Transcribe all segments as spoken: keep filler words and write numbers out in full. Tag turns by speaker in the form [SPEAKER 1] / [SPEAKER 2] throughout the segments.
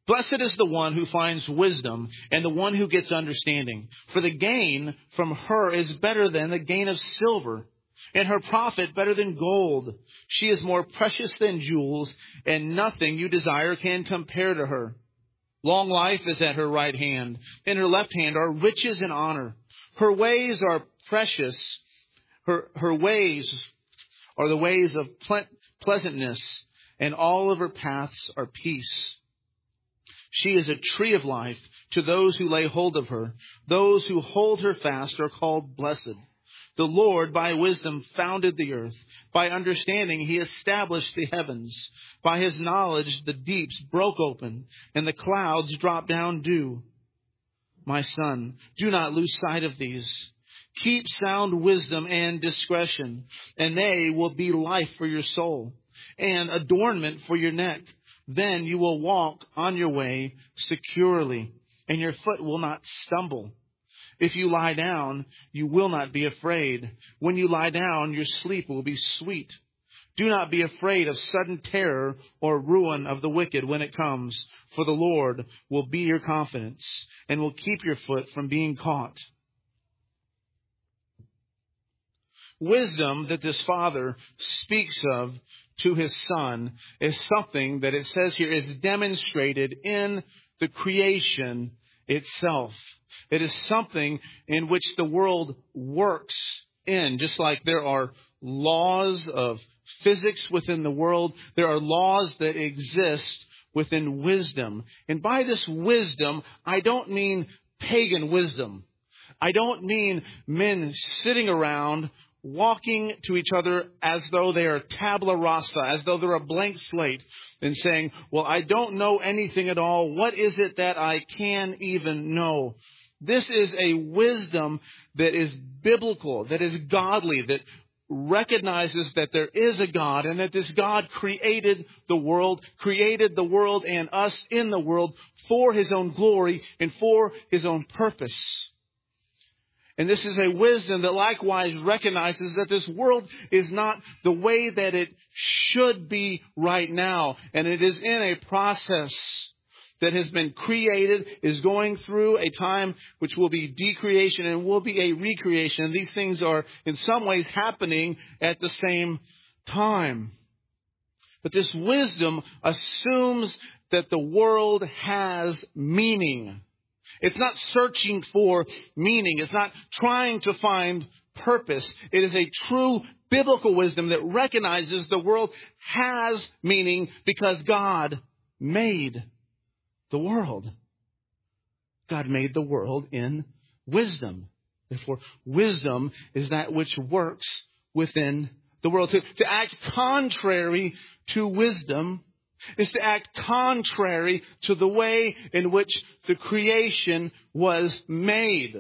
[SPEAKER 1] Blessed is the one who finds wisdom and the one who gets understanding. For the gain from her is better than the gain of silver, and her profit better than gold. She is more precious than jewels, and nothing you desire can compare to her. Long life is at her right hand. In her left hand are riches and honor. Her ways are precious. Her, her ways are the ways of ple- pleasantness, and all of her paths are peace. She is a tree of life to those who lay hold of her. Those who hold her fast are called blessed. The Lord, by wisdom, founded the earth. By understanding, He established the heavens. By His knowledge, the deeps broke open, and the clouds dropped down dew. My son, do not lose sight of these. Keep sound wisdom and discretion, and they will be life for your soul, and adornment for your neck. Then you will walk on your way securely, and your foot will not stumble. If you lie down, you will not be afraid. When you lie down, your sleep will be sweet. Do not be afraid of sudden terror or ruin of the wicked when it comes, for the Lord will be your confidence and will keep your foot from being caught. Wisdom that this father speaks of to his son is something that it says here is demonstrated in the creation itself. It is something in which the world works in. Just like there are laws of physics within the world, there are laws that exist within wisdom. And by this wisdom, I don't mean pagan wisdom. I don't mean men sitting around walking to each other as though they are tabula rasa, as though they're a blank slate, and saying, well, I don't know anything at all. What is it that I can even know? This is a wisdom that is biblical, that is godly, that recognizes that there is a God and that this God created the world, created the world and us in the world for His own glory and for His own purpose. And this is a wisdom that likewise recognizes that this world is not the way that it should be right now. And it is in a process that has been created, is going through a time which will be decreation and will be a recreation. And these things are in some ways happening at the same time. But this wisdom assumes that the world has meaning. It's not searching for meaning. It's not trying to find purpose. It is a true biblical wisdom that recognizes the world has meaning because God made the world. God made the world in wisdom. Therefore, wisdom is that which works within the world. To, to act contrary to wisdom is to act contrary to the way in which the creation was made.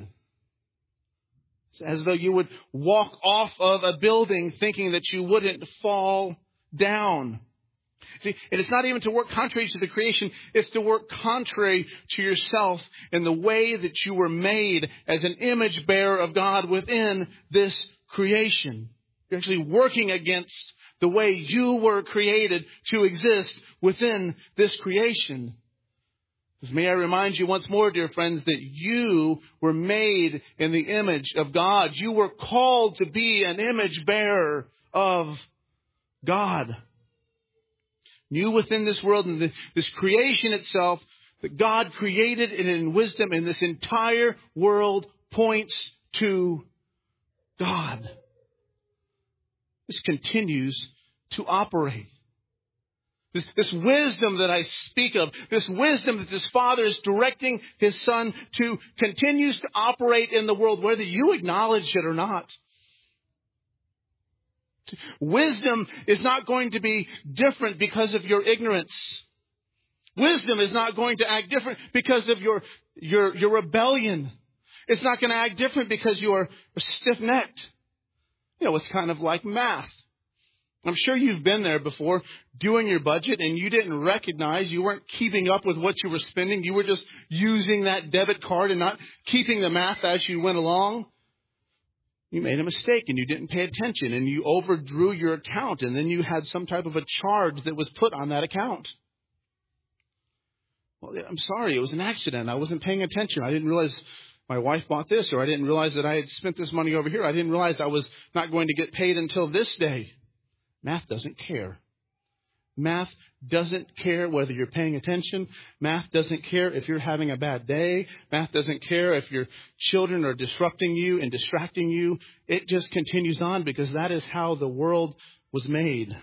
[SPEAKER 1] It's as though you would walk off of a building thinking that you wouldn't fall down. See, and it's not even to work contrary to the creation. It's to work contrary to yourself in the way that you were made as an image bearer of God within this creation. You're actually working against the way you were created to exist within this creation. Because may I remind you once more, dear friends, that you were made in the image of God. You were called to be an image bearer of God. You within this world and this creation itself, that God created it in wisdom, and this entire world points to God. This continues to operate. This, this wisdom that I speak of, this wisdom that this Father is directing His Son to, continues to operate in the world, whether you acknowledge it or not. Wisdom is not going to be different because of your ignorance. Wisdom is not going to act different because of your, your, your rebellion. It's not going to act different because you are stiff-necked. You know, it's kind of like math. I'm sure you've been there before doing your budget and you didn't recognize, you weren't keeping up with what you were spending. You were just using that debit card and not keeping the math as you went along. You made a mistake and you didn't pay attention and you overdrew your account, and then you had some type of a charge that was put on that account. Well, I'm sorry, it was an accident. I wasn't paying attention. I didn't realize my wife bought this, or I didn't realize that I had spent this money over here. I didn't realize I was not going to get paid until this day. Math doesn't care. Math doesn't care whether you're paying attention. Math doesn't care if you're having a bad day. Math doesn't care if your children are disrupting you and distracting you. It just continues on because that is how the world was made.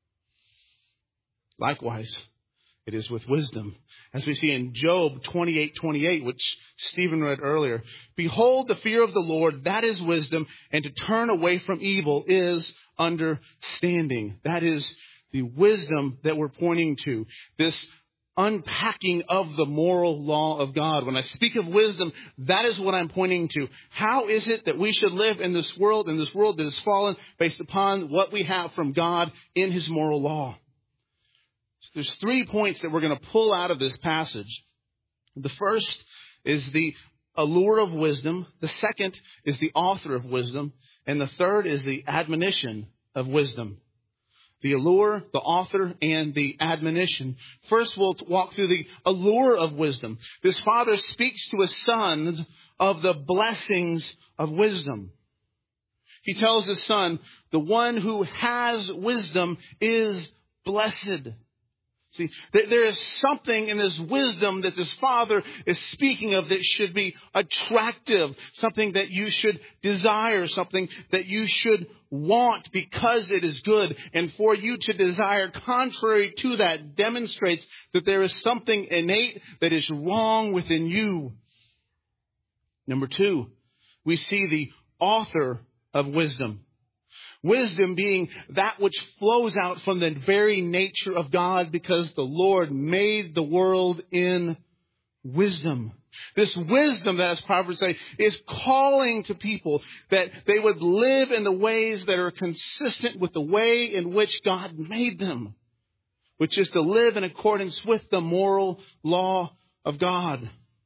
[SPEAKER 1] Likewise, it is with wisdom. As we see in Job twenty-eight twenty-eight, which Stephen read earlier. Behold, the fear of the Lord, that is wisdom, and to turn away from evil is understanding. That is the wisdom that we're pointing to. This unpacking of the moral law of God. When I speak of wisdom, that is what I'm pointing to. How is it that we should live in this world, in this world that is fallen, based upon what we have from God in His moral law? So there's three points that we're going to pull out of this passage. The first is the allure of wisdom. The second is the author of wisdom. And the third is the admonition of wisdom. The allure, the author, and the admonition. First, we'll walk through the allure of wisdom. This father speaks to his sons of the blessings of wisdom. He tells his son, the one who has wisdom is blessed. See, there is something in this wisdom that this father is speaking of that should be attractive, something that you should desire, something that you should want because it is good. And for you to desire contrary to that demonstrates that there is something innate that is wrong within you. Number two, we see the author of wisdom. Wisdom being that which flows out from the very nature of God because the Lord made the world in wisdom. This wisdom, that as Proverbs say, is calling to people that they would live in the ways that are consistent with the way in which God made them, which is to live in accordance with the moral law of God.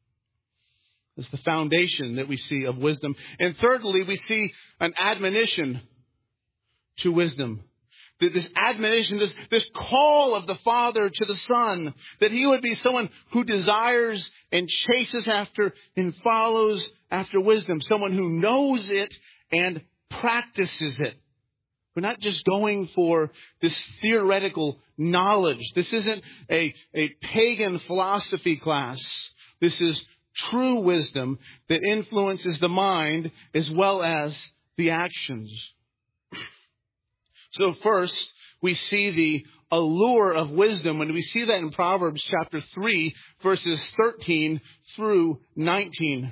[SPEAKER 1] It's the foundation that we see of wisdom. And thirdly, we see an admonition to wisdom. This admonition, this, this call of the Father to the Son, that He would be someone who desires and chases after and follows after wisdom. Someone who knows it and practices it. We're not just going for this theoretical knowledge. This isn't a, a pagan philosophy class. This is true wisdom that influences the mind as well as the actions. So first, we see the allure of wisdom when we see that in Proverbs chapter three, verses thirteen through nineteen,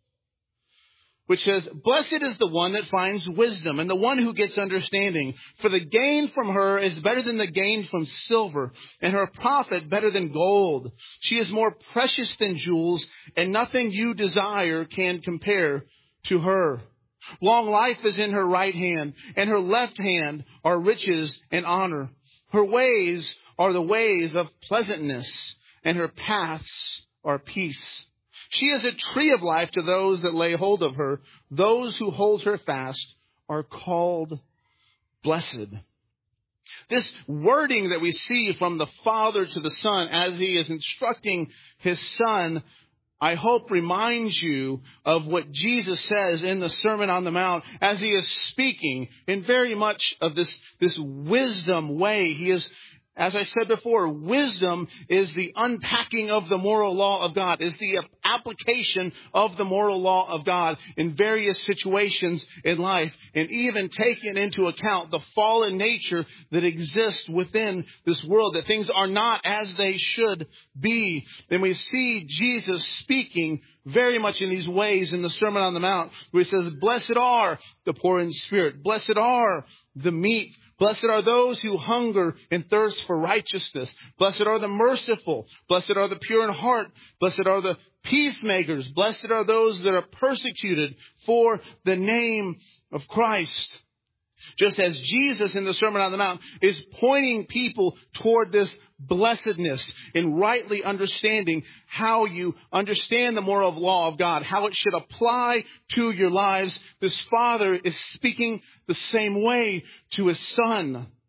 [SPEAKER 1] which says, blessed is the one that finds wisdom and the one who gets understanding. For the gain from her is better than the gain from silver, and her profit better than gold. She is more precious than jewels, and nothing you desire can compare to her. Long life is in her right hand, and her left hand are riches and honor. Her ways are the ways of pleasantness, and her paths are peace. She is a tree of life to those that lay hold of her. Those who hold her fast are called blessed. This wording that we see from the Father to the Son as He is instructing His Son, I hope reminds you of what Jesus says in the Sermon on the Mount as He is speaking in very much of this, this wisdom way. He is, as I said before, wisdom is the unpacking of the moral law of God, is the application of the moral law of God in various situations in life, and even taking into account the fallen nature that exists within this world, that things are not as they should be. Then we see Jesus speaking very much in these ways in the Sermon on the Mount, where He says, blessed are the poor in spirit, blessed are the meek, blessed are those who hunger and thirst for righteousness. Blessed are the merciful. Blessed are the pure in heart. Blessed are the peacemakers. Blessed are those that are persecuted for the name of Christ. Just as Jesus in the Sermon on the Mount is pointing people toward this blessedness in rightly understanding how you understand the moral law of God, how it should apply to your lives, this Father is speaking the same way to His Son.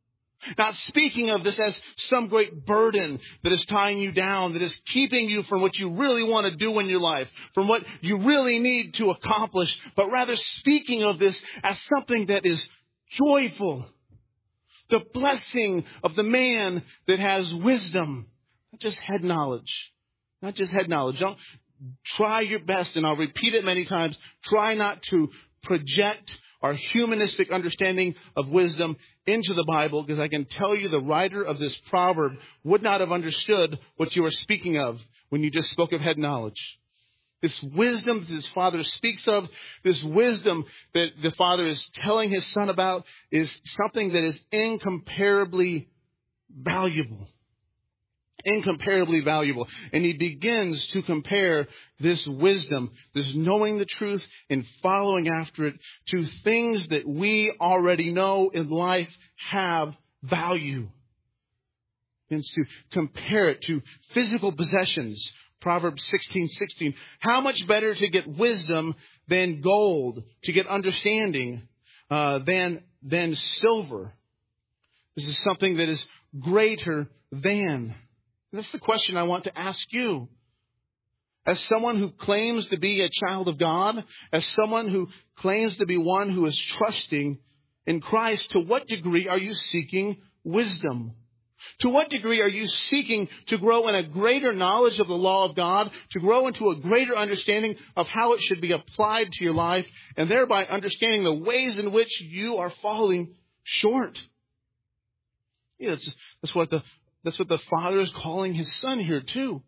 [SPEAKER 1] Not speaking of this as some great burden that is tying you down, that is keeping you from what you really want to do in your life, from what you really need to accomplish, but rather speaking of this as something that is joyful. The blessing of the man that has wisdom, not just head knowledge, not just head knowledge. Don't try your best, and I'll repeat it many times, try not to project our humanistic understanding of wisdom into the Bible, because I can tell you the writer of this proverb would not have understood what you are speaking of when you just spoke of head knowledge. This wisdom that his father speaks of, this wisdom that the father is telling his son about, is something that is incomparably valuable. Incomparably valuable. And he begins to compare this wisdom, this knowing the truth and following after it, to things that we already know in life have value. And to compare it to physical possessions. Proverbs sixteen sixteen. How much better to get wisdom than gold, to get understanding uh, than than silver. This is something that is greater than. And that's the question I want to ask you. As someone who claims to be a child of God, as someone who claims to be one who is trusting in Christ, to what degree are you seeking wisdom? To what degree are you seeking to grow in a greater knowledge of the law of God, to grow into a greater understanding of how it should be applied to your life, and thereby understanding the ways in which you are falling short? You know, it's, that's what the that's what the Father is calling his Son here too.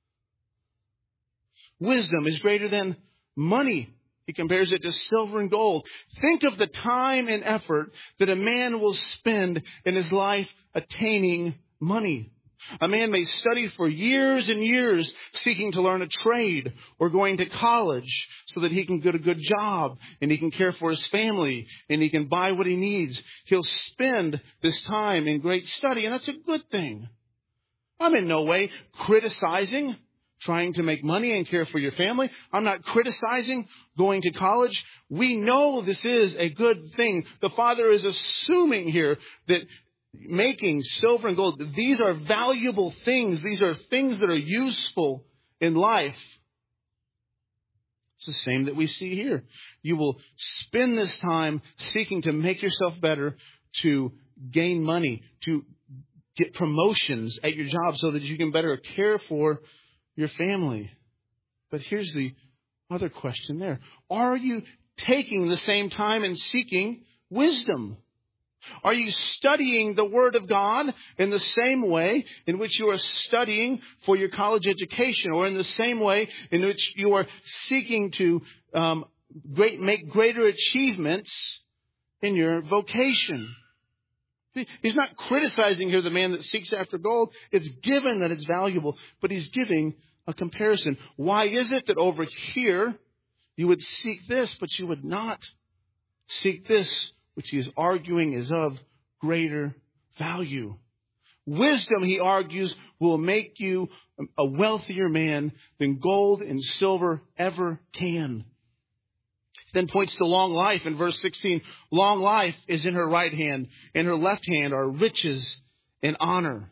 [SPEAKER 1] Wisdom is greater than money. He compares it to silver and gold. Think of the time and effort that a man will spend in his life attaining money. A man may study for years and years seeking to learn a trade or going to college so that he can get a good job and he can care for his family and he can buy what he needs. He'll spend this time in great study, and that's a good thing. I'm in no way criticizing trying to make money and care for your family. I'm not criticizing going to college. We know this is a good thing. The Father is assuming here that making silver and gold, these are valuable things. These are things that are useful in life. It's the same that we see here. You will spend this time seeking to make yourself better, to gain money, to get promotions at your job so that you can better care for your family. But here's the other question there. Are you taking the same time and seeking wisdom? Are you studying the Word of God in the same way in which you are studying for your college education, or in the same way in which you are seeking to um, great, make greater achievements in your vocation? He's not criticizing here the man that seeks after gold. It's given that it's valuable, but he's giving a comparison. Why is it that over here you would seek this, but you would not seek this, which he is arguing is of greater value? Wisdom, he argues, will make you a wealthier man than gold and silver ever can. Then points to long life in verse sixteen. Long life is in her right hand. In her left hand are riches and honor.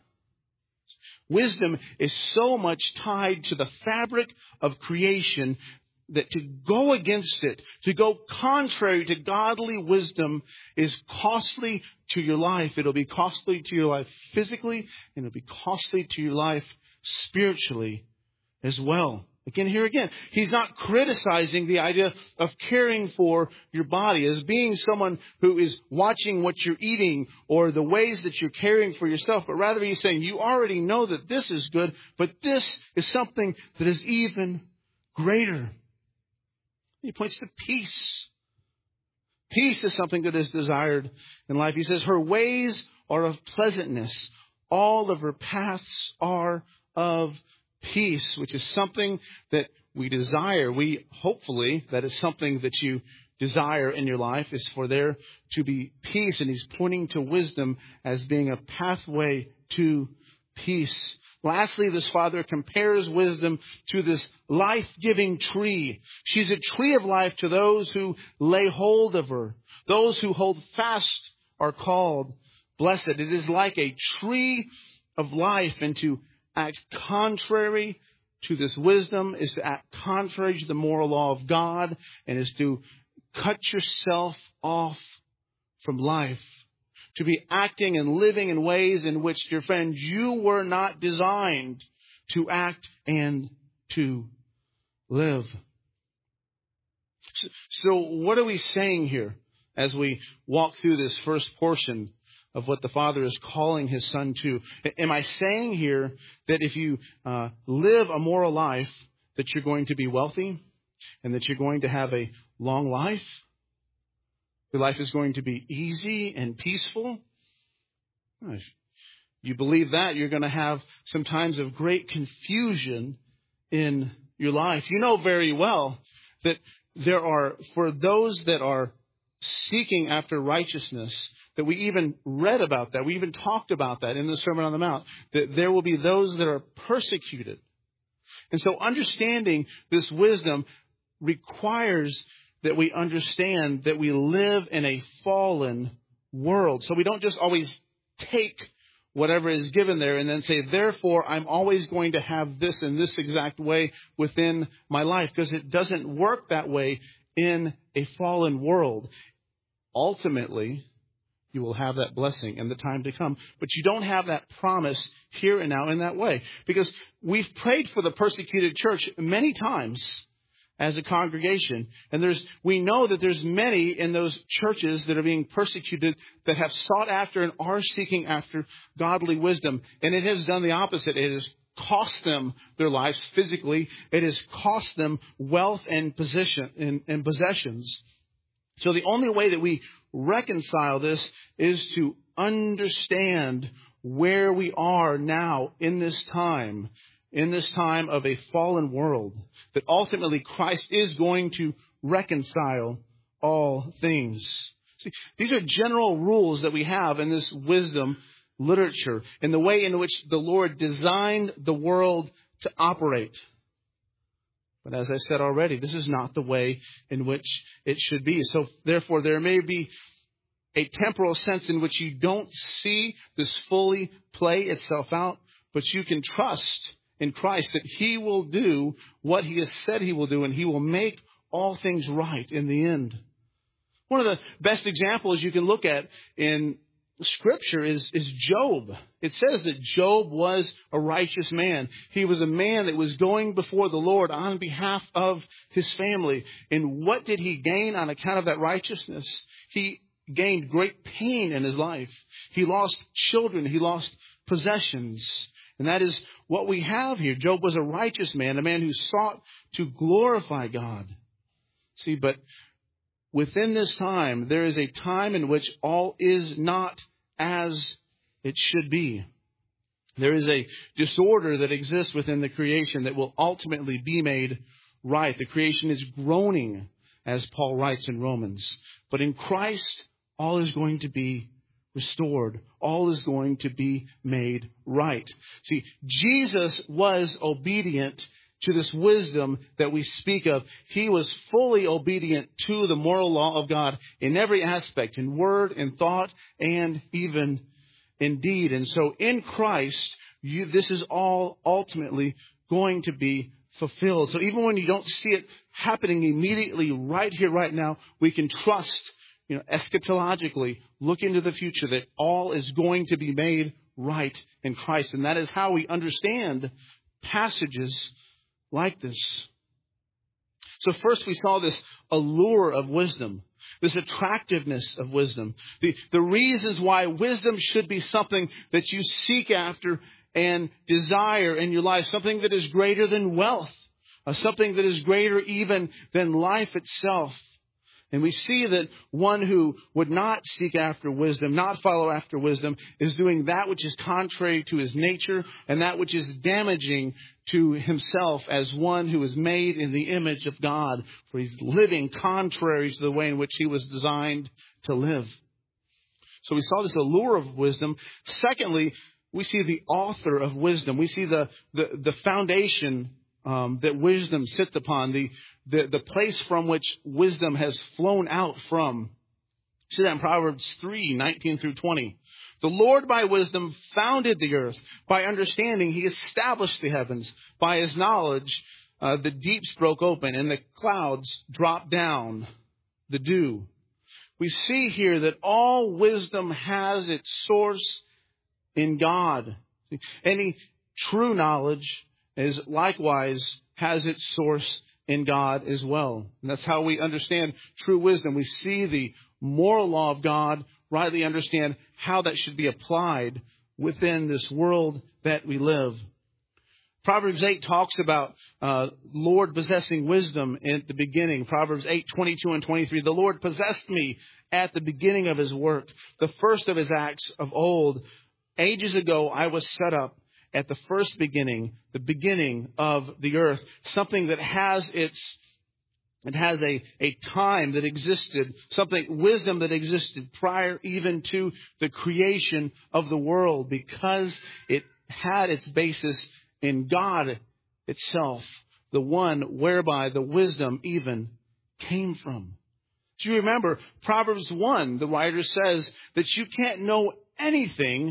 [SPEAKER 1] Wisdom is so much tied to the fabric of creation that to go against it, to go contrary to godly wisdom, is costly to your life. It'll be costly to your life physically, and it'll be costly to your life spiritually as well. Again, here again, he's not criticizing the idea of caring for your body as being someone who is watching what you're eating or the ways that you're caring for yourself, but rather he's saying you already know that this is good, but this is something that is even greater. He points to peace. Peace is something that is desired in life. He says her ways are of pleasantness. All of her paths are of peace, which is something that we desire. We hopefully, that is something that you desire in your life, is for there to be peace. And he's pointing to wisdom as being a pathway to peace. Lastly, this father compares wisdom to this life-giving tree. She's a tree of life to those who lay hold of her. Those who hold fast are called blessed. It is like a tree of life, and to act contrary to this wisdom is to act contrary to the moral law of God, and is to cut yourself off from life. To be acting and living in ways in which, dear friend, you were not designed to act and to live. So what are we saying here as we walk through this first portion of what the Father is calling His Son to? Am I saying here that if you uh, live a moral life, that you're going to be wealthy and that you're going to have a long life? Your life is going to be easy and peaceful? If you believe that, you're going to have some times of great confusion in your life. You know very well that there are, for those that are seeking after righteousness, that we even read about that, we even talked about that in the Sermon on the Mount, that there will be those that are persecuted. And so understanding this wisdom requires that we understand that we live in a fallen world. So we don't just always take whatever is given there and then say, therefore, I'm always going to have this in this exact way within my life, because it doesn't work that way in a fallen world. Ultimately, you will have that blessing in the time to come, but you don't have that promise here and now in that way, because we've prayed for the persecuted church many times as a congregation. And there's, we know that there's many in those churches that are being persecuted that have sought after and are seeking after godly wisdom. And it has done the opposite. It has cost them their lives physically. It has cost them wealth and position and, and possessions. So the only way that we reconcile this is to understand where we are now in this time. In this time of a fallen world, that ultimately Christ is going to reconcile all things. See, these are general rules that we have in this wisdom literature, in the way in which the Lord designed the world to operate. But as I said already, this is not the way in which it should be. So therefore, there may be a temporal sense in which you don't see this fully play itself out, but you can trust in Christ that He will do what He has said He will do, and He will make all things right in the end. One of the best examples you can look at in Scripture is, is Job. It says that Job was a righteous man. He was a man that was going before the Lord on behalf of his family. And what did he gain on account of that righteousness? He gained great pain in his life. He lost children. He lost possessions. And that is what we have here. Job was a righteous man, a man who sought to glorify God. See, but within this time, there is a time in which all is not as it should be. There is a disorder that exists within the creation that will ultimately be made right. The creation is groaning, as Paul writes in Romans. But in Christ, all is going to be restored. All is going to be made right. See, Jesus was obedient to this wisdom that we speak of. He was fully obedient to the moral law of God in every aspect, in word, in thought, and even in deed. And so in Christ, you, this is all ultimately going to be fulfilled. So even when you don't see it happening immediately right here, right now, we can trust, you know, eschatologically, look into the future, that all is going to be made right in Christ. And that is how we understand passages like this. So first we saw this allure of wisdom, this attractiveness of wisdom, the, the reasons why wisdom should be something that you seek after and desire in your life, something that is greater than wealth, uh, something that is greater even than life itself. And we see that one who would not seek after wisdom, not follow after wisdom, is doing that which is contrary to his nature and that which is damaging to himself as one who is made in the image of God. For he's living contrary to the way in which he was designed to live. So we saw this allure of wisdom. Secondly, we see the author of wisdom. We see the, the, the foundation Um, that wisdom sits upon, the, the the place from which wisdom has flown out from. See that in Proverbs three, nineteen through twenty. The Lord by wisdom founded the earth. By understanding, he established the heavens. By his knowledge, uh, the deeps broke open and the clouds dropped down the dew. We see here that all wisdom has its source in God. Any true knowledge is likewise has its source in God as well. And that's how we understand true wisdom. We see the moral law of God, rightly understand how that should be applied within this world that we live. Proverbs eight talks about uh, Lord possessing wisdom at the beginning. Proverbs eight, twenty-two and twenty-three. The Lord possessed me at the beginning of his work, the first of his acts of old. Ages ago I was set up at the first beginning, the beginning of the earth. Something that has its, it has a, a time that existed, something, wisdom that existed prior even to the creation of the world, because it had its basis in God itself, the one whereby the wisdom even came from. Do you remember Proverbs one, the writer says that you can't know anything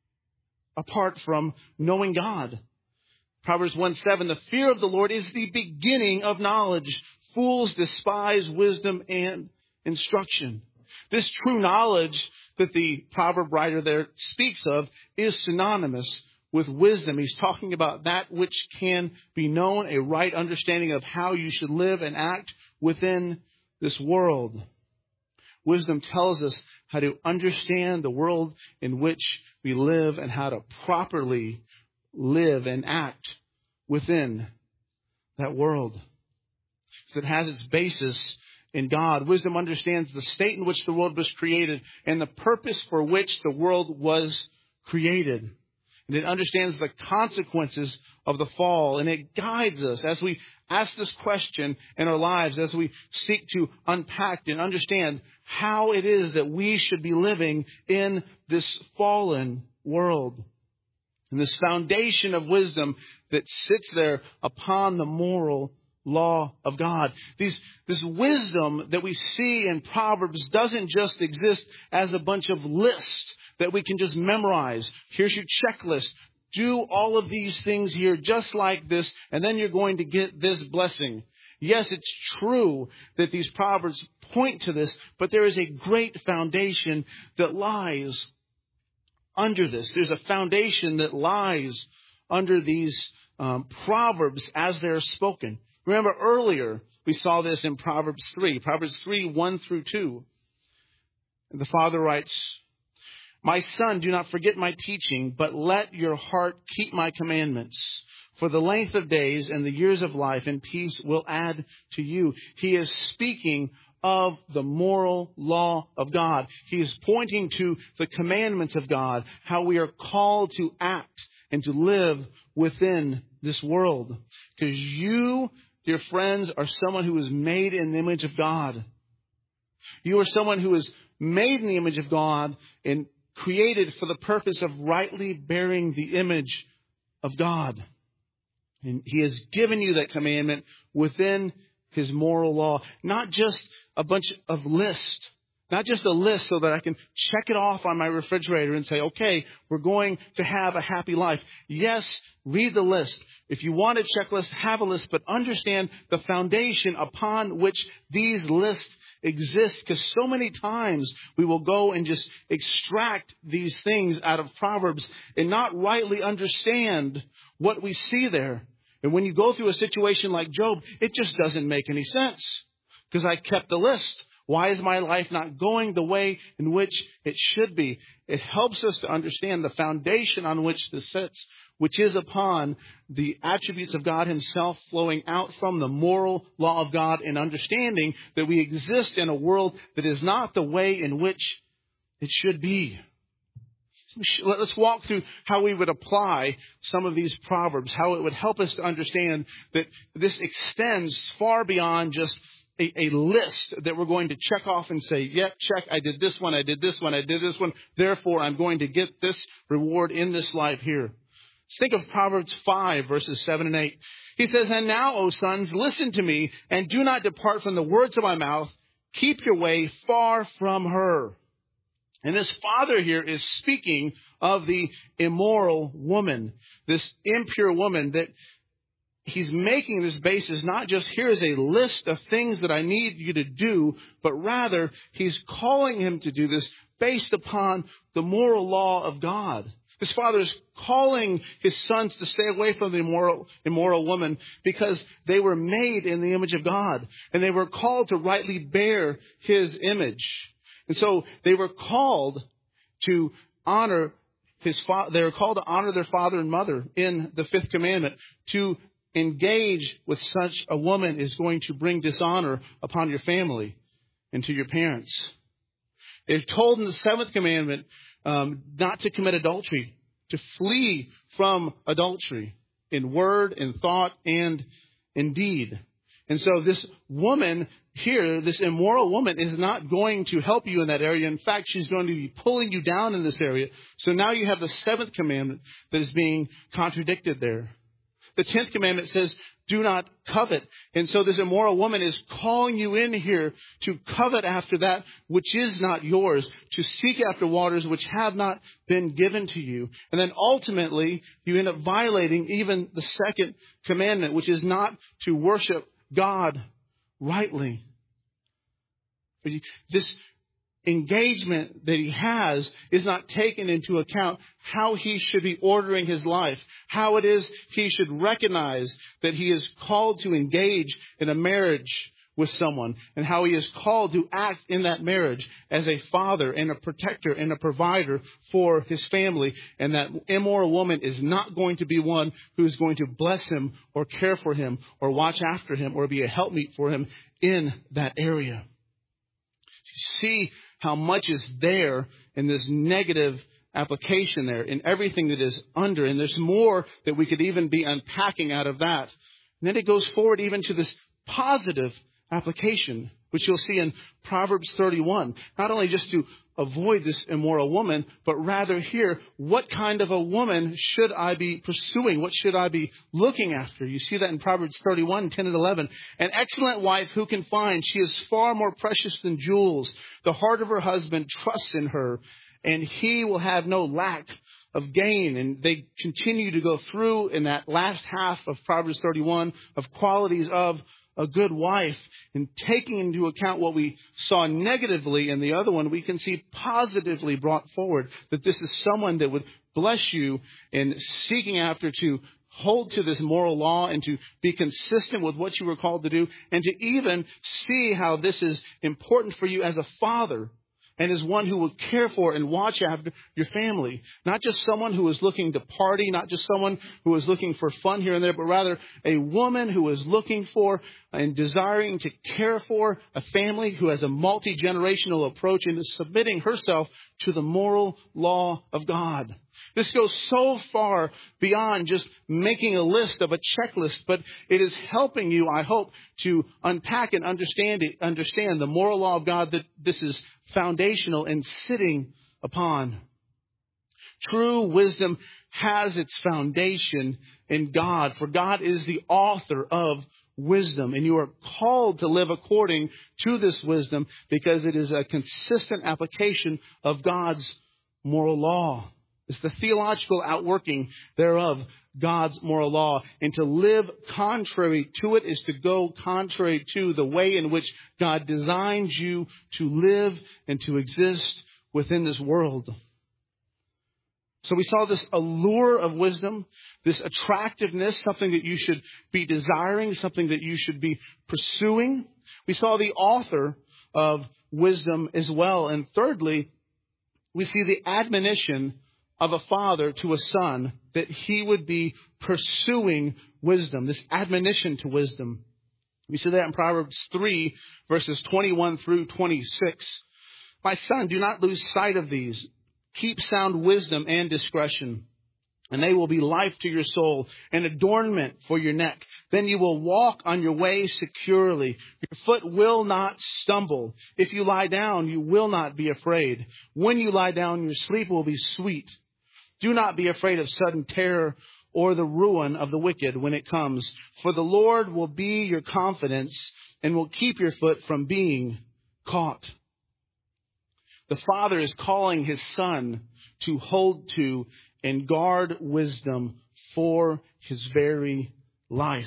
[SPEAKER 1] apart from knowing God. Proverbs one seven, the fear of the Lord is the beginning of knowledge. Fools despise wisdom and instruction. This true knowledge that the proverb writer there speaks of is synonymous with wisdom. He's talking about that which can be known, a right understanding of how you should live and act within this world. Wisdom tells us how to understand the world in which we live and how to properly live and act within that world. So it has its basis in God. Wisdom understands the state in which the world was created and the purpose for which the world was created. And it understands the consequences of the fall. And it guides us as we ask this question in our lives, as we seek to unpack and understand how it is that we should be living in this fallen world. And this foundation of wisdom that sits there upon the moral law of God. These, this wisdom that we see in Proverbs doesn't just exist as a bunch of lists that we can just memorize. Here's your checklist. Do all of these things here just like this, and then you're going to get this blessing. Yes, it's true that these Proverbs point to this, but there is a great foundation that lies under this. There's a foundation that lies under these um, Proverbs as they're spoken. Remember earlier, we saw this in Proverbs three. Proverbs three, one through two. And the father writes, my son, do not forget my teaching, but let your heart keep my commandments. For the length of days and the years of life and peace will add to you. He is speaking of the moral law of God. He is pointing to the commandments of God, how we are called to act and to live within this world. Because you, dear friends, are someone who is made in the image of God. You are someone who is made in the image of God and created for the purpose of rightly bearing the image of God. And He has given you that commandment within His moral law. Not just a bunch of lists. Not just a list so that I can check it off on my refrigerator and say, okay, we're going to have a happy life. Yes, read the list. If you want a checklist, have a list, but understand the foundation upon which these lists exist, because so many times we will go and just extract these things out of Proverbs and not rightly understand what we see there. And when you go through a situation like Job, it just doesn't make any sense because I kept the list. Why is my life not going the way in which it should be? It helps us to understand the foundation on which this sits, which is upon the attributes of God Himself flowing out from the moral law of God, and understanding that we exist in a world that is not the way in which it should be. Let's walk through how we would apply some of these Proverbs, how it would help us to understand that this extends far beyond just A, a list that we're going to check off and say, yep, check, I did this one, I did this one, I did this one. Therefore, I'm going to get this reward in this life here. Let's think of Proverbs five, verses seven and eight. He says, and now, O sons, listen to me, and do not depart from the words of my mouth. keep your way far from her. And this father here is speaking of the immoral woman, this impure woman, that he's making this basis not just here's a list of things that I need you to do, but rather he's calling him to do this based upon the moral law of God. His father is calling his sons to stay away from the immoral, immoral woman because they were made in the image of God, and they were called to rightly bear his image. And so they were called to honor his fa- they were called to honor their father and mother in the fifth commandment. To engage with such a woman is going to bring dishonor upon your family and to your parents. They're told in the seventh commandment um, not to commit adultery, to flee from adultery in word, in thought, and in deed. And so this woman here, this immoral woman, is not going to help you in that area. In fact, she's going to be pulling you down in this area. So now you have the seventh commandment that is being contradicted there. The tenth commandment says, do not covet. And so this immoral woman is calling you in here to covet after that which is not yours, to seek after waters which have not been given to you. And then ultimately, you end up violating even the second commandment, which is not to worship God rightly. This engagement that he has is not taken into account how he should be ordering his life, how it is he should recognize that he is called to engage in a marriage with someone, and how he is called to act in that marriage as a father and a protector and a provider for his family. And that immoral woman is not going to be one who is going to bless him or care for him or watch after him or be a helpmeet for him in that area. You see how much is there in this negative application there, in everything that is under. And there's more that we could even be unpacking out of that. And then it goes forward even to this positive application, which you'll see in Proverbs thirty-one. Not only just to avoid this immoral woman, but rather here, what kind of a woman should I be pursuing? What should I be looking after? You see that in Proverbs thirty-one, ten and eleven. An excellent wife who can find? She is far more precious than jewels. The heart of her husband trusts in her, and he will have no lack of gain. And they continue to go through in that last half of Proverbs thirty-one of qualities of a good wife, and taking into account what we saw negatively in the other one, we can see positively brought forward that this is someone that would bless you in seeking after to hold to this moral law and to be consistent with what you were called to do, and to even see how this is important for you as a father and as one who will care for and watch after your family. Not just someone who is looking to party, not just someone who is looking for fun here and there, but rather a woman who is looking for and desiring to care for a family, who has a multi-generational approach and is submitting herself to the moral law of God. This goes so far beyond just making a list of a checklist, but it is helping you, I hope, to unpack and understand it, understand the moral law of God, that this is foundational and sitting upon. True wisdom has its foundation in God, for God is the author of wisdom, and you are called to live according to this wisdom because it is a consistent application of God's moral law. It's the theological outworking thereof, God's moral law. And to live contrary to it is to go contrary to the way in which God designed you to live and to exist within this world. So we saw this allure of wisdom, this attractiveness, something that you should be desiring, something that you should be pursuing. We saw the author of wisdom as well. And thirdly, we see the admonition of a father to a son that he would be pursuing wisdom, this admonition to wisdom. We see that in Proverbs three, verses twenty-one through twenty-six. My son, do not lose sight of these. Keep sound wisdom and discretion, and they will be life to your soul and adornment for your neck. Then you will walk on your way securely. Your foot will not stumble. If you lie down, you will not be afraid. When you lie down, your sleep will be sweet. Do not be afraid of sudden terror or the ruin of the wicked when it comes. For the Lord will be your confidence and will keep your foot from being caught. The Father is calling His Son to hold to and guard wisdom for His very life.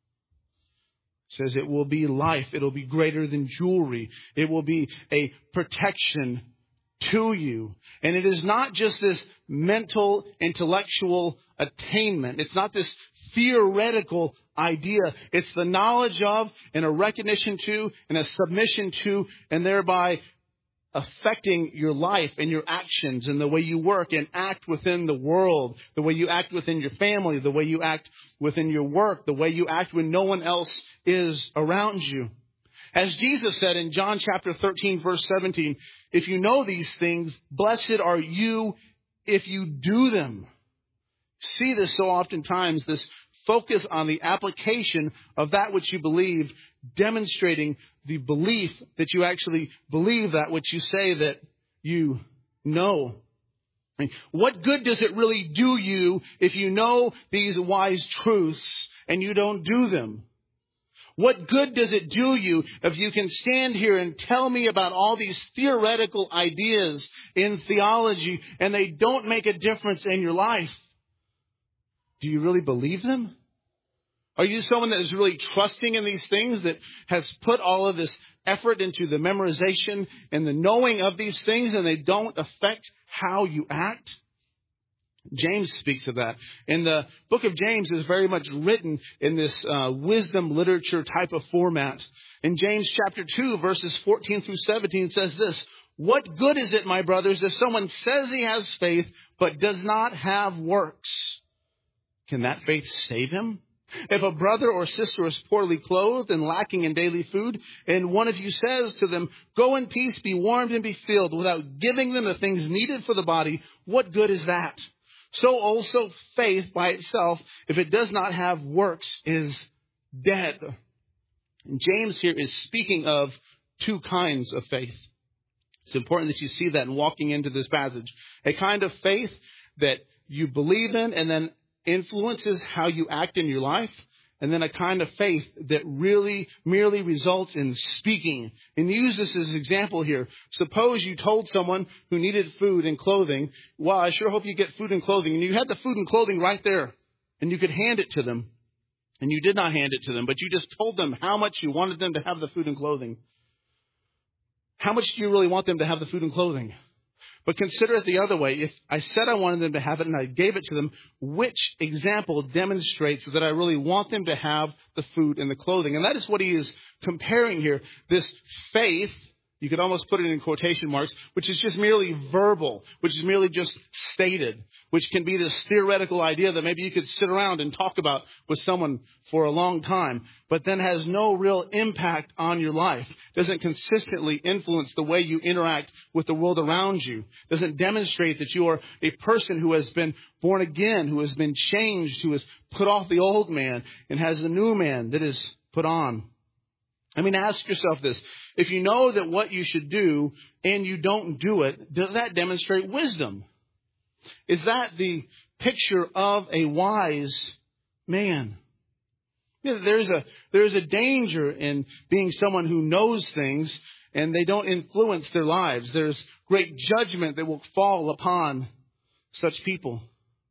[SPEAKER 1] It says it will be life. It'll be greater than jewelry. It will be a protection to you. And it is not just this mental, intellectual attainment. It's not this theoretical idea. It's the knowledge of and a recognition to and a submission to, and thereby affecting your life and your actions and the way you work and act within the world, the way you act within your family, the way you act within your work, the way you act when no one else is around you. As Jesus said in John chapter thirteen, verse seventeen, if you know these things, blessed are you if you do them. See this so oftentimes, this focus on the application of that which you believe, demonstrating the belief that you actually believe that which you say that you know. I mean, what good does it really do you if you know these wise truths and you don't do them? What good does it do you if you can stand here and tell me about all these theoretical ideas in theology and they don't make a difference in your life? Do you really believe them? Are you someone that is really trusting in these things, that has put all of this effort into the memorization and the knowing of these things, and they don't affect how you act? James speaks of that. And the book of James is very much written in this uh, wisdom literature type of format. In James chapter two, verses fourteen through seventeen, it says this: what good is it, my brothers, if someone says he has faith but does not have works? Can that faith save him? If a brother or sister is poorly clothed and lacking in daily food, and one of you says to them, go in peace, be warmed and be filled, without giving them the things needed for the body, what good is that? So also faith by itself, if it does not have works, is dead. And James here is speaking of two kinds of faith. It's important that you see that in walking into this passage. A kind of faith that you believe in and then influences how you act in your life, and then a kind of faith that really merely results in speaking. And use this as an example here. Suppose you told someone who needed food and clothing, well, I sure hope you get food and clothing. And you had the food and clothing right there, and you could hand it to them. And you did not hand it to them, but you just told them how much you wanted them to have the food and clothing. How much do you really want them to have the food and clothing? But consider it the other way. If I said I wanted them to have it and I gave it to them, which example demonstrates that I really want them to have the food and the clothing? And that is what he is comparing here. This faith, you could almost put it in quotation marks, which is just merely verbal, which is merely just stated, which can be this theoretical idea that maybe you could sit around and talk about with someone for a long time, but then has no real impact on your life, doesn't consistently influence the way you interact with the world around you, doesn't demonstrate that you are a person who has been born again, who has been changed, who has put off the old man and has a new man that is put on. I mean, ask yourself this. If you know that what you should do and you don't do it, does that demonstrate wisdom? Is that the picture of a wise man? You know, there's a, there's a danger in being someone who knows things and they don't influence their lives. There's great judgment that will fall upon such people.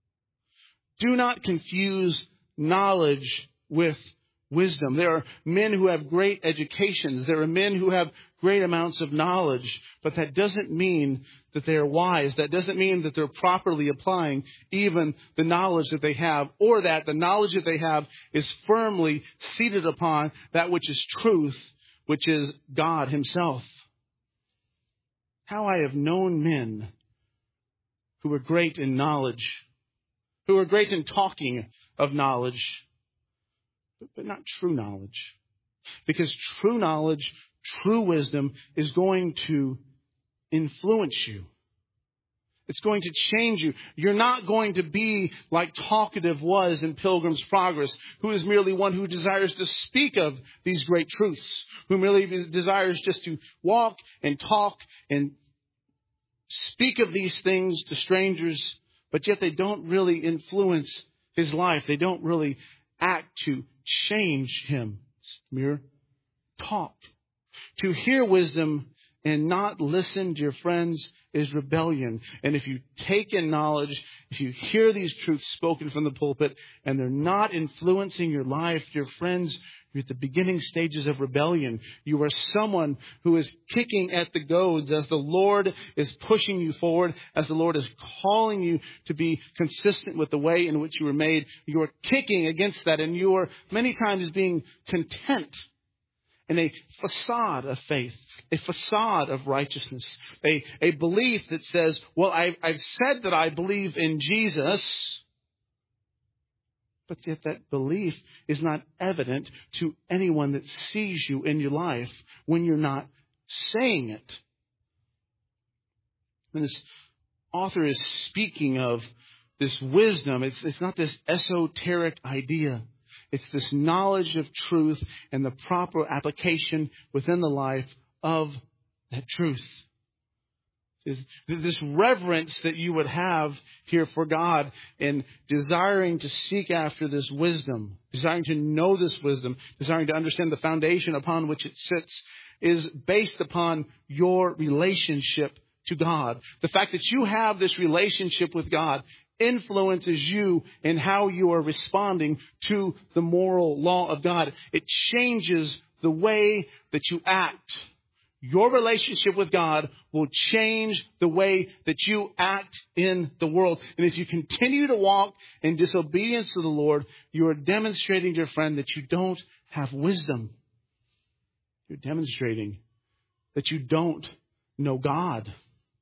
[SPEAKER 1] Do not confuse knowledge with wisdom. There are men who have great educations. There are men who have great amounts of knowledge, but that doesn't mean that they are wise. That doesn't mean that they're properly applying even the knowledge that they have, or that the knowledge that they have is firmly seated upon that which is truth, which is God Himself. How I have known men who are great in knowledge, who are great in talking of knowledge, but not true knowledge. Because true knowledge, true wisdom is going to influence you. It's going to change you. You're not going to be like Talkative was in Pilgrim's Progress, who is merely one who desires to speak of these great truths, who merely desires just to walk and talk and speak of these things to strangers, but yet they don't really influence his life. They don't really act to change him. It's mere talk. To hear wisdom and not listen, dear friends, is rebellion. And if you take in knowledge, if you hear these truths spoken from the pulpit and they're not influencing your life, dear friends, you're at the beginning stages of rebellion. You are someone who is kicking at the goads as the Lord is pushing you forward, as the Lord is calling you to be consistent with the way in which you were made. You are kicking against that, and you are many times being content in a facade of faith, a facade of righteousness, a, a belief that says, well, I, I've said that I believe in Jesus, but yet that belief is not evident to anyone that sees you in your life when you're not saying it. And this author is speaking of this wisdom. It's, it's not this esoteric idea. It's this knowledge of truth and the proper application within the life of that truth. This reverence that you would have here for God in desiring to seek after this wisdom, desiring to know this wisdom, desiring to understand the foundation upon which it sits, is based upon your relationship to God. The fact that you have this relationship with God influences you in how you are responding to the moral law of God. It changes the way that you act. Your relationship with God will change the way that you act in the world. And if you continue to walk in disobedience to the Lord, you are demonstrating, dear friend, that you don't have wisdom. You're demonstrating that you don't know God.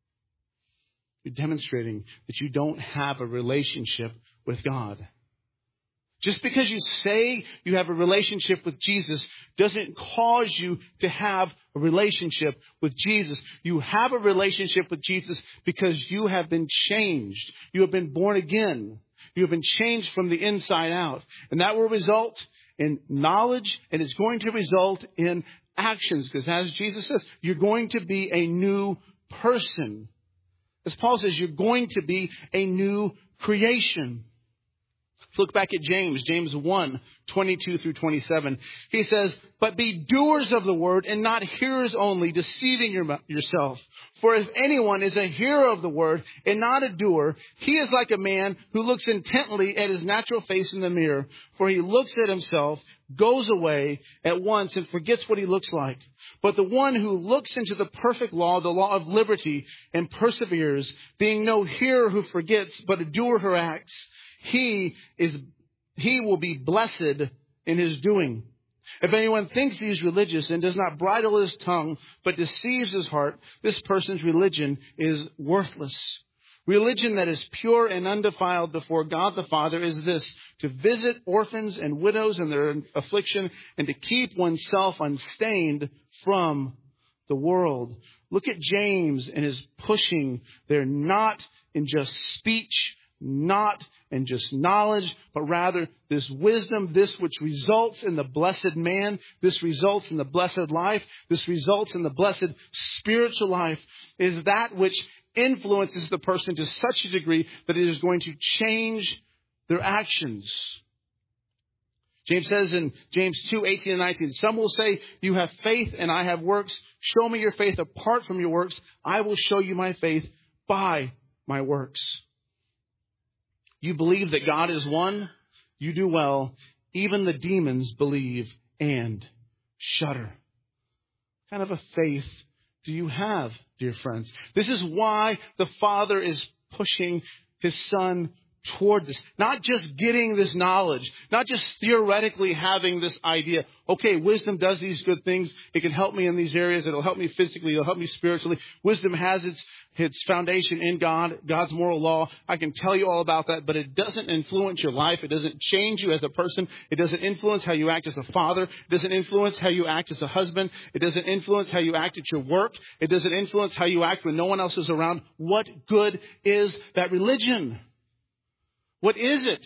[SPEAKER 1] You're demonstrating that you don't have a relationship with God. Just because you say you have a relationship with Jesus doesn't cause you to have a relationship with Jesus. You have a relationship with Jesus because you have been changed. You have been born again. You have been changed from the inside out. And that will result in knowledge, and it's going to result in actions. Because as Jesus says, you're going to be a new person. As Paul says, you're going to be a new creation. Let's look back at James, James one, twenty-two through twenty-seven. He says, but be doers of the word and not hearers only, deceiving your, yourself. For if anyone is a hearer of the word and not a doer, he is like a man who looks intently at his natural face in the mirror. For he looks at himself, goes away at once and forgets what he looks like. But the one who looks into the perfect law, the law of liberty, and perseveres, being no hearer who forgets, but a doer who acts, he is, he will be blessed in his doing. If anyone thinks he is religious and does not bridle his tongue, but deceives his heart, this person's religion is worthless. Religion that is pure and undefiled before God the Father is this: to visit orphans and widows in their affliction and to keep oneself unstained from the world. Look at James and his pushing there, not in just speech, not in just knowledge, but rather this wisdom, this which results in the blessed man, this results in the blessed life, this results in the blessed spiritual life, is that which influences the person to such a degree that it is going to change their actions. James says in James two, eighteen and nineteen, some will say, you have faith and I have works. Show me your faith apart from your works. I will show you my faith by my works. You believe that God is one? You do well. Even the demons believe and shudder. What kind of a faith do you have, dear friends? This is why the Father is pushing His Son toward this. Not just getting this knowledge, not just theoretically having this idea. Okay, wisdom does these good things. It can help me in these areas. It'll help me physically. It'll help me spiritually. Wisdom has its, its foundation in God, God's moral law. I can tell you all about that, but it doesn't influence your life. It doesn't change you as a person. It doesn't influence how you act as a father. It doesn't influence how you act as a husband. It doesn't influence how you act at your work. It doesn't influence how you act when no one else is around. What good is that religion? What is it?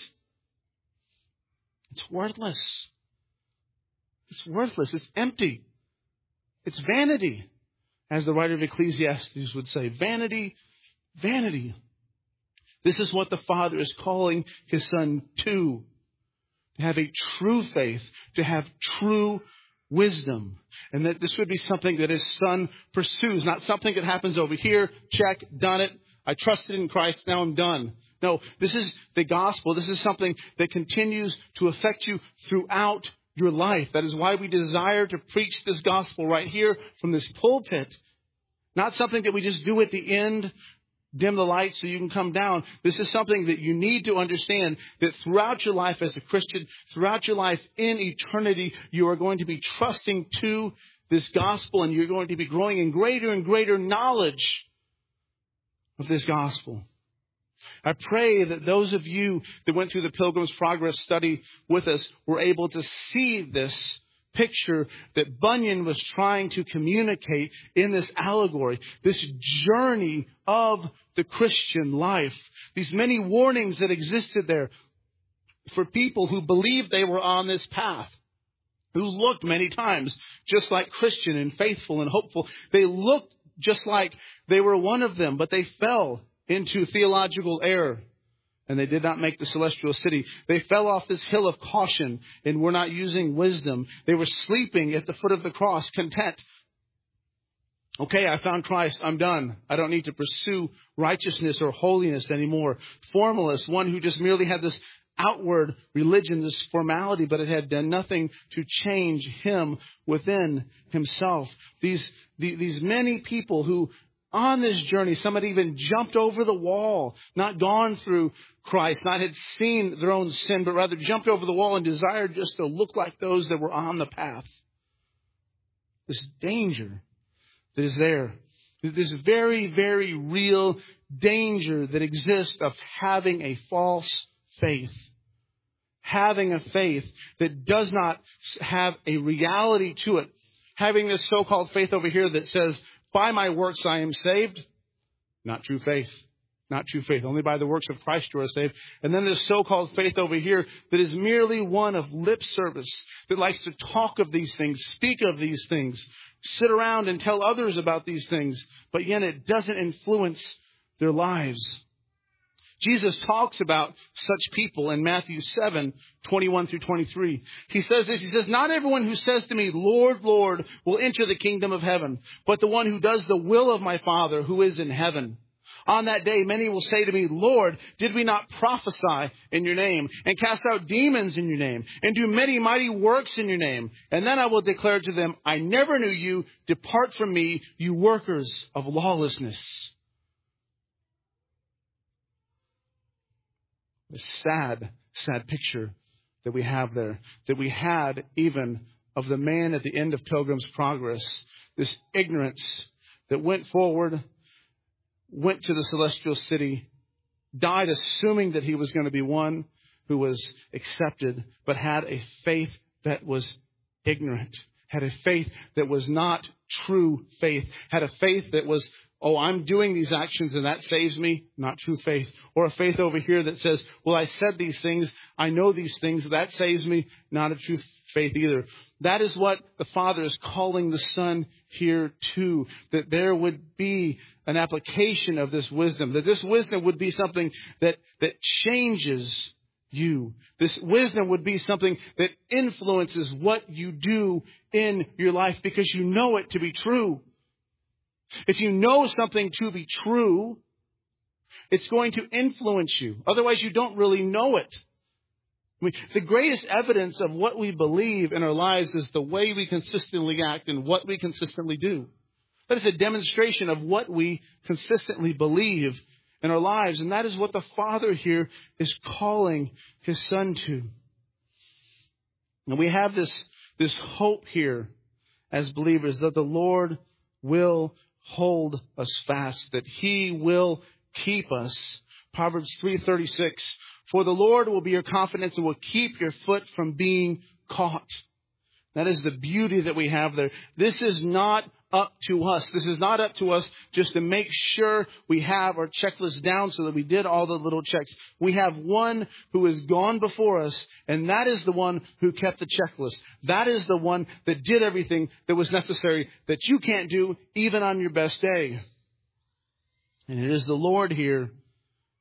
[SPEAKER 1] It's worthless. It's worthless. It's empty. It's vanity, as the writer of Ecclesiastes would say. Vanity, vanity. This is what the Father is calling His Son to. To have a true faith, to have true wisdom. And that this would be something that his son pursues, not something that happens over here. Check, done it. I trusted in Christ, now I'm done. No, this is the gospel. This is something that continues to affect you throughout your life. That is why we desire to preach this gospel right here from this pulpit. Not something that we just do at the end, dim the lights so you can come down. This is something that you need to understand, that throughout your life as a Christian, throughout your life in eternity, you are going to be trusting to this gospel, and you're going to be growing in greater and greater knowledge of this gospel. I pray that those of you that went through the Pilgrim's Progress study with us were able to see this picture that Bunyan was trying to communicate in this allegory, this journey of the Christian life, these many warnings that existed there for people who believed they were on this path, who looked many times just like Christian and faithful and hopeful. They looked just like they were one of them, but they fell into theological error, and they did not make the celestial city. They fell off this hill of caution and were not using wisdom. They were sleeping at the foot of the cross, content. Okay, I found Christ. I'm done. I don't need to pursue righteousness or holiness anymore. Formalist, one who just merely had this outward religion, this formality, but it had done nothing to change him within himself. These, the, these many people who on this journey, some had even jumped over the wall, not gone through Christ, not had seen their own sin, but rather jumped over the wall and desired just to look like those that were on the path. This danger that is there, this very, very real danger that exists of having a false faith. Having a faith that does not have a reality to it. Having this so-called faith over here that says, by my works I am saved. Not true faith. Not true faith. Only by the works of Christ you are saved. And then this so-called faith over here that is merely one of lip service, that likes to talk of these things, speak of these things, sit around and tell others about these things, but yet it doesn't influence their lives. Jesus talks about such people in Matthew seven, twenty-one through twenty-three. He says this, he says, not everyone who says to me, Lord, Lord, will enter the kingdom of heaven, but the one who does the will of my Father who is in heaven. On that day, many will say to me, Lord, did we not prophesy in your name and cast out demons in your name and do many mighty works in your name? And then I will declare to them, I never knew you. Depart from me, you workers of lawlessness. The sad, sad picture that we have there, that we had even of the man at the end of Pilgrim's Progress, this ignorance that went forward, went to the celestial city, died assuming that he was going to be one who was accepted, but had a faith that was ignorant, had a faith that was not true faith, had a faith that was, oh, I'm doing these actions and that saves me. Not true faith. Or a faith over here that says, well, I said these things. I know these things. That saves me. Not a true faith either. That is what the Father is calling the Son here to. That there would be an application of this wisdom. That this wisdom would be something that, that changes you. This wisdom would be something that influences what you do in your life because you know it to be true. If you know something to be true, it's going to influence you. Otherwise, you don't really know it. I mean, the greatest evidence of what we believe in our lives is the way we consistently act and what we consistently do. That is a demonstration of what we consistently believe in our lives. And that is what the Father here is calling His Son to. And we have this, this hope here as believers that the Lord will hold us fast, that He will keep us. Proverbs three thirty-six, for the Lord will be your confidence and will keep your foot from being caught. That is the beauty that we have there. This is not up to us. This is not up to us just to make sure we have our checklist down so that we did all the little checks. We have one who has gone before us, and that is the one who kept the checklist. That is the one that did everything that was necessary that you can't do even on your best day. And it is the Lord here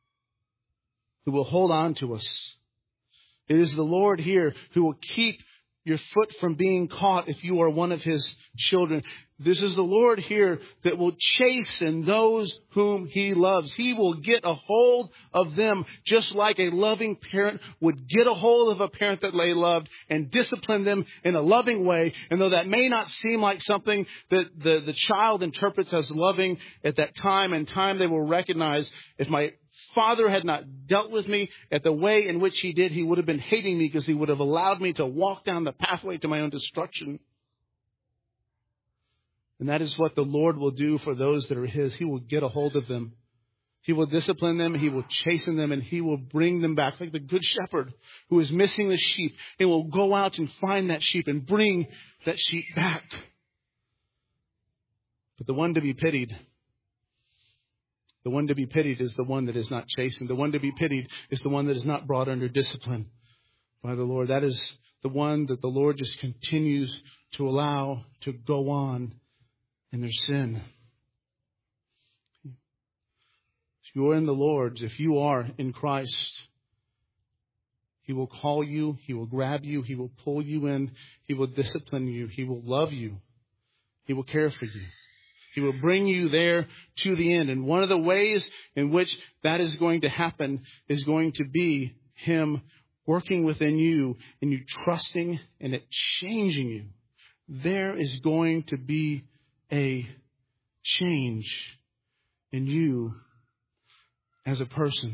[SPEAKER 1] who will hold on to us. It is the Lord here who will keep your foot from being caught if you are one of his children. This is the Lord here that will chasten those whom he loves. He will get a hold of them just like a loving parent would get a hold of a parent that they loved and discipline them in a loving way. And though that may not seem like something that the, the child interprets as loving at that time, and time they will recognize, if my Father had not dealt with me at the way in which he did, he would have been hating me because he would have allowed me to walk down the pathway to my own destruction. And that is what the Lord will do for those that are his. He will get a hold of them. He will discipline them. He will chasten them, and he will bring them back like the good shepherd who is missing the sheep. He will go out and find that sheep and bring that sheep back. But the one to be pitied, The one to be pitied is the one that is not chastened. The one to be pitied is the one that is not brought under discipline by the Lord. That is the one that the Lord just continues to allow to go on in their sin. If you are in the Lord, if you are in Christ, he will call you, he will grab you, he will pull you in, he will discipline you, he will love you, he will care for you. He will bring you there to the end. And one of the ways in which that is going to happen is going to be him working within you and you trusting and it changing you. There is going to be a change in you as a person.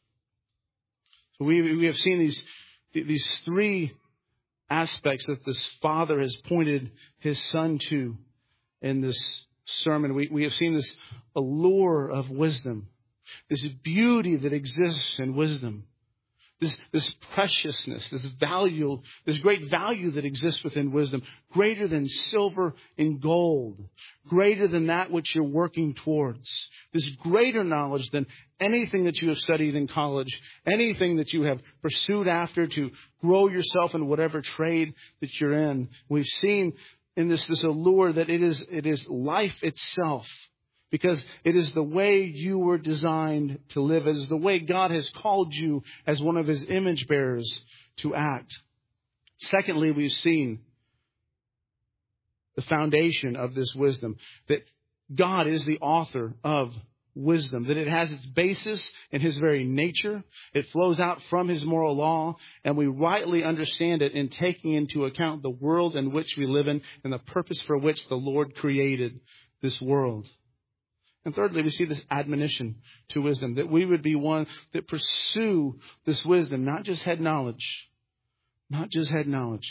[SPEAKER 1] So we we have seen these these three aspects that this Father has pointed his Son to in this sermon. We, we have seen this allure of wisdom, this beauty that exists in wisdom, this, this preciousness, this value, this great value that exists within wisdom, greater than silver and gold, greater than that which you're working towards, this greater knowledge than anything that you have studied in college, anything that you have pursued after to grow yourself in whatever trade that you're in. We've seen in this, this allure that it is, it is life itself, because it is the way you were designed to live. It is the way God has called you as one of his image bearers to act. Secondly, we've seen the foundation of this wisdom, that God is the author of wisdom, that it has its basis in his very nature. It flows out from his moral law, and we rightly understand it in taking into account the world in which we live in and the purpose for which the Lord created this world. And thirdly, we see this admonition to wisdom, that we would be one that pursue this wisdom, not just head knowledge, not just head knowledge.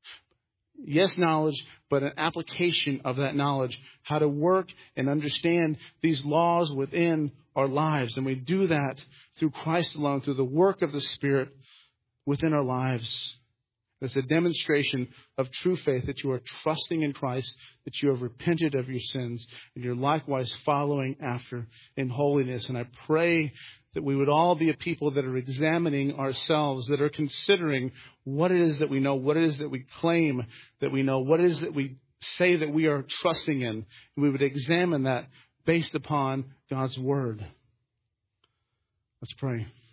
[SPEAKER 1] Yes, knowledge, but an application of that knowledge, how to work and understand these laws within our lives. And we do that through Christ alone, through the work of the Spirit within our lives. It's a demonstration of true faith, that you are trusting in Christ, that you have repented of your sins, and you're likewise following after in holiness. And I pray that we would all be a people that are examining ourselves, that are considering what it is that we know, what it is that we claim that we know, what it is that we say that we are trusting in. And we would examine that based upon God's Word. Let's pray.